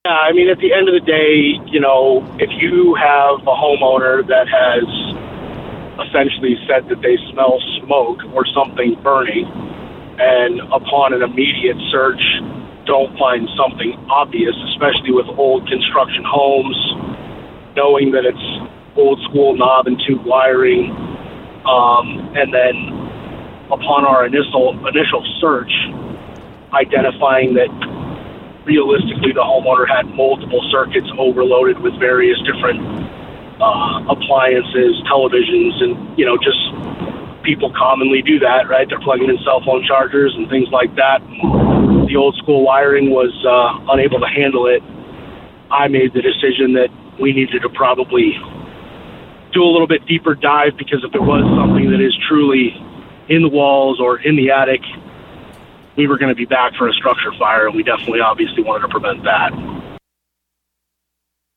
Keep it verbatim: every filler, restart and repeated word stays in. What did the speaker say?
I mean, at the end of the day, you know, if you have a homeowner that has essentially said that they smell smoke or something burning, and upon an immediate search don't find something obvious, especially with old construction homes, knowing that it's old school knob and tube wiring, um, and then upon our initial initial search, identifying that realistically the homeowner had multiple circuits overloaded with various different uh, appliances, televisions, and, you know, just people commonly do that, right? They're plugging in cell phone chargers and things like that. The old school wiring was uh, unable to handle it. I made the decision that we needed to probably do a little bit deeper dive, because if there was something that is truly in the walls or in the attic, we were going to be back for a structure fire, and we definitely obviously wanted to prevent that.